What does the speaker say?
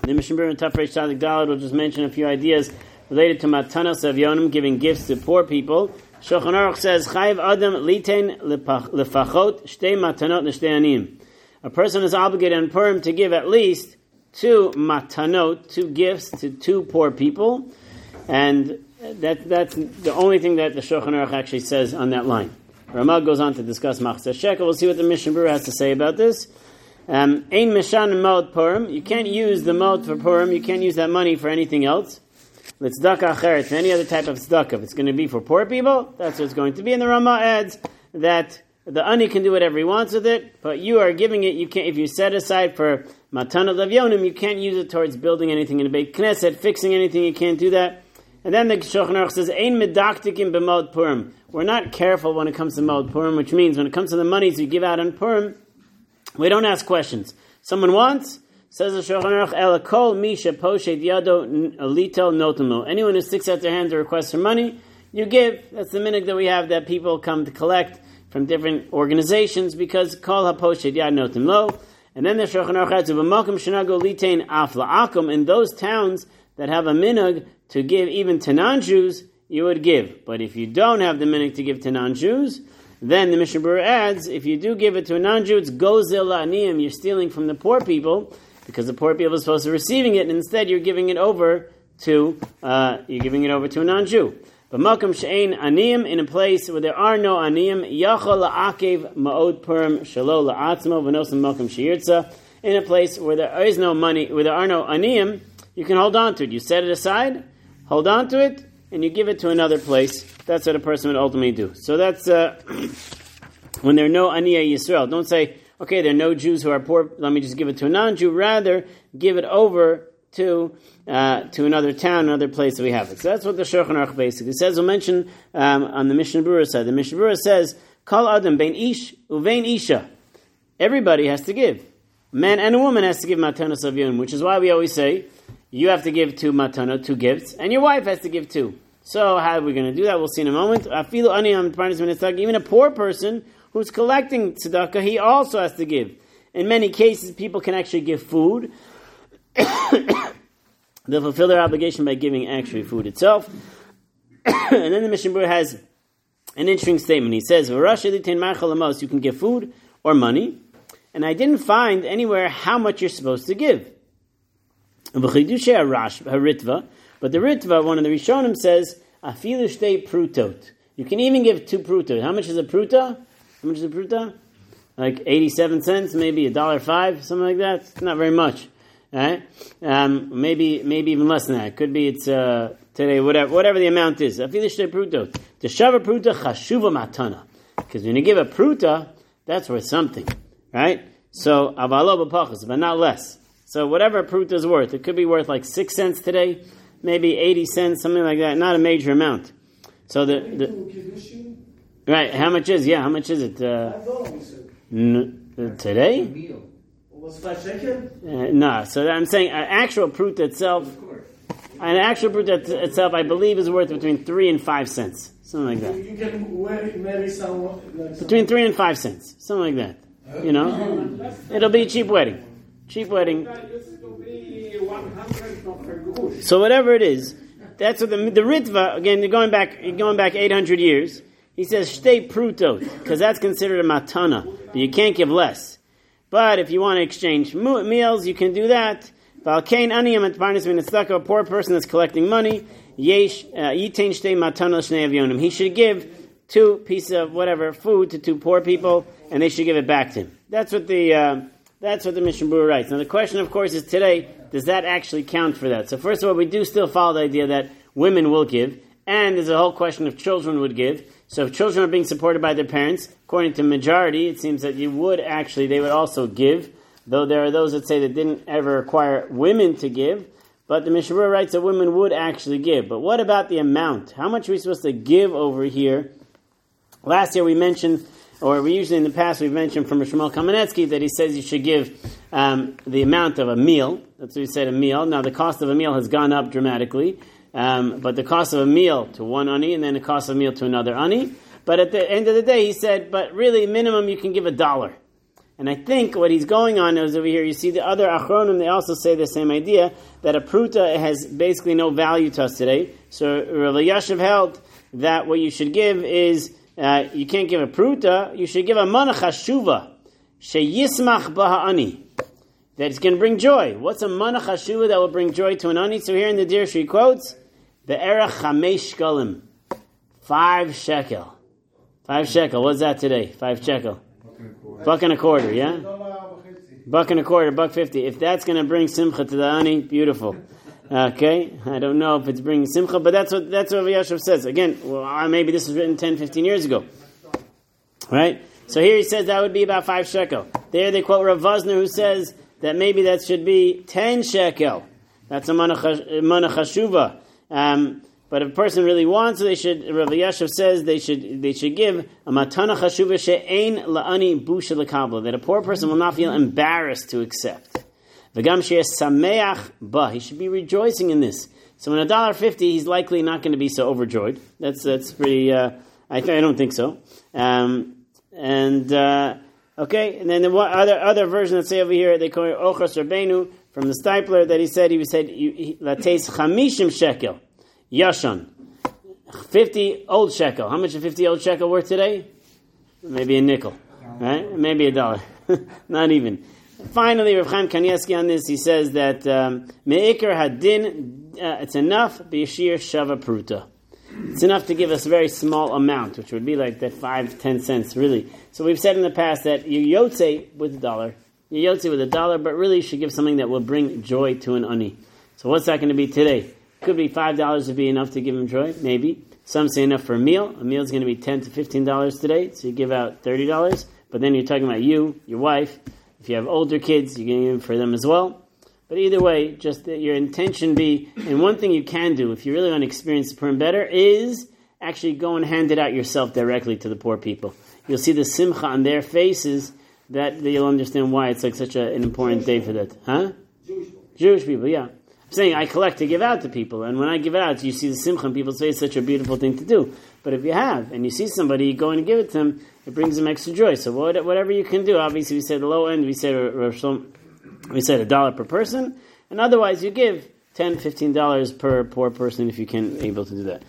The Mishnah Berurah Tafresh Tzadik Daled will just mention a few ideas related to Matanos Avyonim, giving gifts to poor people. Shulchan Aruch says, Chayiv Adam Litein Lefachot Shtei Matanot L'Shtei Aniyim. A person is obligated on Purim to give at least 2 matanot, 2 gifts to 2 poor people, and that's the only thing that the Shulchan Aruch actually says on that line. Ramah goes on to discuss Machzor Shekel. We'll see what the Mishnah Berurah has to say about this. Ein Meshan Ma'od Purim. You can't use the Ma'od for Purim. You can't use that money for anything else. L'tzedakah acheret, any other type of tzedakah. If it's going to be for poor people, that's what it's going to be. And the Ramah adds that the ani can do whatever he wants with it, but you are giving it. You can't. If you set aside for Matanot Avyonim, you can't use it towards building anything in a Beit Knesset, fixing anything. You can't do that. And then the Shulchan Aruch says, Ein medaktikim b'Ma'od Purim. We're not careful when it comes to Ma'od Purim, which means when it comes to the monies you give out on Purim, we don't ask questions. Someone wants, says the Shulchan Aruch, El kol misha poshet yado lito notamo. Anyone who sticks out their hand to request for money, you give. That's the minhag that we have, that people come to collect from different organizations, because kol haposhet yad notim lo. And then the Shulchan Aruch adds, B'makom shenago litein af la'akum. In those towns that have a minhag to give even to non-Jews, you would give. But if you don't have the minhag to give to non-Jews, then the Mishnah Berurah adds, if you do give it to a non-Jew, it's gozel la'aniyim, you're stealing from the poor people, because the poor people are supposed to be receiving it, and instead you're giving it over to a non-Jew. But malkum she'ein aniyim, in a place where there are no aniyim, yachol la'akev ma'od purim shelo la'atzmo v'nosam malkum she'yirtza. In a place where there is no money, where there are no aniyim, you can hold on to it. You set it aside, hold on to it, and you give it to another place. That's what a person would ultimately do. So that's when there are no Aniyah Yisrael. Don't say, okay, there are no Jews who are poor, let me just give it to a non-Jew. Rather, give it over to another town, another place that we have it. So that's what the Shulchan Aruch basically says. We'll mention on the Mishnah Berurah side. The Mishnah Berurah says, Kol Adam bein ish uvein isha. Everybody has to give. A man and a woman has to give Matanos Avyonim, which is why we always say, you have to give 2 matanot, 2 gifts, and your wife has to give 2. So how are we going to do that? We'll see in a moment. Even a poor person who's collecting tzedakah, he also has to give. In many cases, people can actually give food. They'll fulfill their obligation by giving actually food itself. And then the Mishnah Berurah has an interesting statement. He says, you can give food or money, and I didn't find anywhere how much you're supposed to give. But the Ritva, one of the Rishonim, says, Afilu shtei prutot. You can even give 2 prutot. How much is a pruta? Like 87 cents, maybe $1.05, something like that. It's not very much. Right? Maybe even less than that. It could be it's today, whatever the amount is. Afilu shtei prutot. The shava pruta chashuva matana. Because when you give a pruta, that's worth something. Right? So, avalo b'pachas, but not less. So whatever a pruta is worth, it could be worth like 6 cents today, maybe 80 cents, something like that. Not a major amount. So right, how much is it? Today? No. So I'm saying an actual pruta itself, I believe is worth between 3 and 5 cents, something like that. You can marry someone between 3 and 5 cents, something like that. You know, it'll be a cheap wedding. So whatever it is, that's what the Ritva, again, you're going back 800 years, he says, shtei prutot, because that's considered a matana, but you can't give less. But if you want to exchange meals, you can do that. A poor person that's collecting money, he should give 2 pieces of whatever food to 2 poor people, and they should give it back to him. That's what the Mishnah Berurah writes. Now the question, of course, is today, does that actually count for that? So first of all, we do still follow the idea that women will give, and there's a whole question if children would give. So if children are being supported by their parents, according to majority, it seems that they would also give, though there are those that say that didn't ever require women to give, but the Mishnah Berurah writes that women would actually give. But what about the amount? How much are we supposed to give over here? Last year we mentioned, or we usually in the past we've mentioned from Shmuel Kamenetsky that he says you should give the amount of a meal. That's what he said, a meal. Now the cost of a meal has gone up dramatically, but the cost of a meal to one ani and then the cost of a meal to another ani. But at the end of the day he said, but really minimum you can give $1. And I think what he's going on is over here, you see the other Achronim, they also say the same idea, that a pruta has basically no value to us today. So Rav Elyashiv held that what you should give is, you can't give a pruta, you should give a mana chashuva, sheyismach baha'ani, that it's going to bring joy. What's a mana chashuva that will bring joy to an ani? So here in the Dirshu he quotes, Be'erach chamesh shkalim, 5 shekel. 5 shekel, what's that today? 5 shekel. $1.25, yeah? $1.25, $1.50. If that's going to bring simcha to the ani, beautiful. Okay, I don't know if it's bringing simcha, but that's what Yashav says. Again, well, maybe this was written 10, 15 years ago. Right? So here he says that would be about 5 shekel. There they quote Rav Vosner, who says that maybe that should be 10 shekel. That's a mana chashuva. But if a person really wants, they should. Rav Elyashiv says they should give a matana chashuva she'ein la'ani busha l'kabla, that a poor person will not feel embarrassed to accept. V'gam she'es sameach ba, he should be rejoicing in this. So in $1.50, he's likely not going to be so overjoyed. That's pretty. I don't think so. Okay, and then the other version that say over here, they call it Ochos Rabbeinu from the Stipler, that he said lateis chamishim shekel. Yashan, 50 old shekel. How much is 50 old shekel worth today? Maybe a nickel, right? Maybe $1. Not even. Finally, Rav Chaim Kanievsky on this, he says that me'ikar hadin, it's enough b'yashir shava pruta. It's enough to give us a very small amount, which would be like that 5 to 10 cents, really. So we've said in the past that you yotze with $1. You yotze with $1, but really you should give something that will bring joy to an ani. So what's that going to be today? Could be $5 would be enough to give him joy, maybe. Some say enough for a meal. A meal is going to be $10 to $15 today, so you give out $30. But then you're talking about you, your wife. If you have older kids, you're going to give for them as well. But either way, just that your intention be, and one thing you can do, if you really want to experience Purim better, is actually go and hand it out yourself directly to the poor people. You'll see the simcha on their faces, that you'll understand why it's like such an important day for that. Huh? Jewish people, yeah. I'm saying I collect to give out to people, and when I give it out, you see the simcha, and people say it's such a beautiful thing to do. But if you have, and you see somebody going to give it to them, it brings them extra joy. So whatever you can do, obviously we said the low end, we said $1 per person, and otherwise you give $10, $15 per poor person if you can able to do that.